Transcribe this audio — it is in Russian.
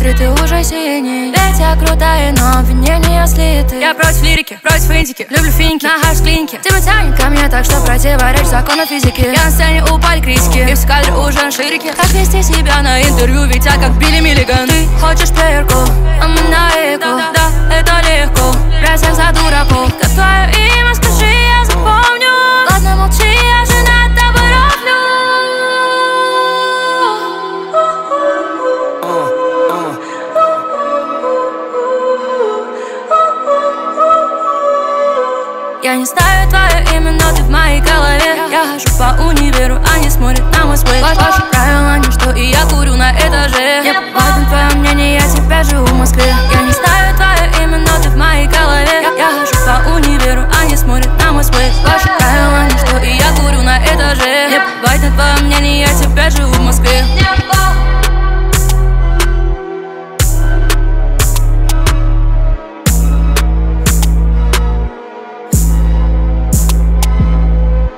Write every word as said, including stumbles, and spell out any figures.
Смотри, ты уже синий. Ведь я крутая, но обвинения слиты. Я против лирики, против индики. Люблю финики, нахожусь в клинике. Тебя тянет ко мне так, что противоречит закону физики. Я на сцене упали критики, и в кадре уже на ширике. Как вести себя на интервью, ведь я как Билли Миллиган. Ты хочешь плеерку, а мы на эко. Да, это легко, брать всех за дураков. Как твое имя, скажи, я запомню. Ладно, молчи, я же над тобой роблю. Я не знаю твое имя, но ты в моей голове. Я хожу по универу,